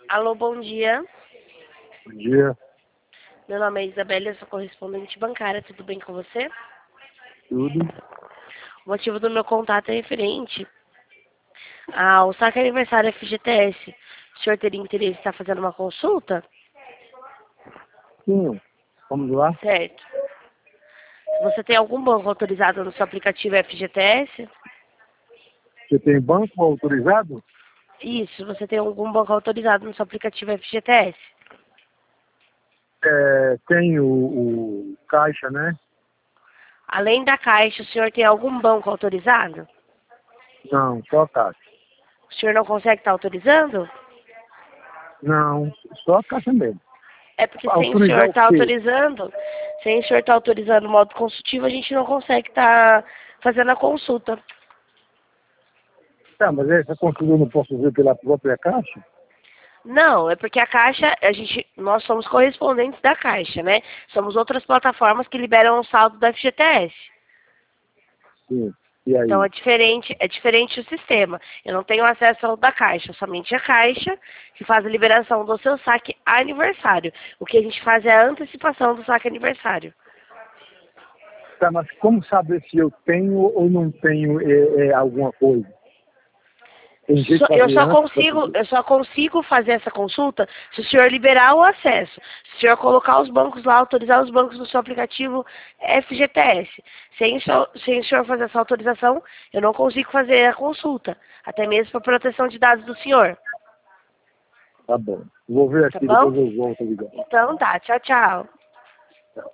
Alô, bom dia. Bom dia, Meu nome é Isabela, eu sou correspondente bancária. Tudo bem com você? tudo. O motivo do meu contato é referente ao saque aniversário FGTS. O senhor teria interesse em estar fazendo uma consulta? Sim, vamos lá. Certo. Você tem algum banco autorizado no seu aplicativo FGTS? Você tem banco autorizado? Isso, você tem algum banco autorizado no seu aplicativo FGTS? Tem o Caixa, né? Além da Caixa, o senhor tem algum banco autorizado? Não, só Caixa. O senhor não consegue estar autorizando? Não, só a Caixa mesmo. É porque sem o senhor Autorizar o estar quê? autorizando, sem o senhor estar autorizando o modo consultivo, a gente não consegue estar fazendo a consulta. Tá, mas essa consulta eu não posso fazer pela própria Caixa? Não, é porque a Caixa, nós somos correspondentes da Caixa, né? Somos outras plataformas que liberam o saldo da FGTS. Sim. E Então aí? é diferente o sistema. Eu não tenho acesso ao da Caixa, somente a Caixa que faz a liberação do seu saque aniversário. O que a gente faz é a antecipação do saque aniversário. Tá, mas como saber se eu tenho ou não tenho alguma coisa? Tem jeito de Eu fazer só antes? consigo, eu só consigo fazer essa consulta se o senhor liberar o acesso. Se o senhor colocar os bancos lá, autorizar os bancos no seu aplicativo FGTS. Sem o senhor fazer essa autorização, eu não consigo fazer a consulta. Até mesmo para proteção de dados do senhor. Tá bom. Vou ver Tá aqui, bom? depois eu volto a ligar. Então tá, tchau, tchau.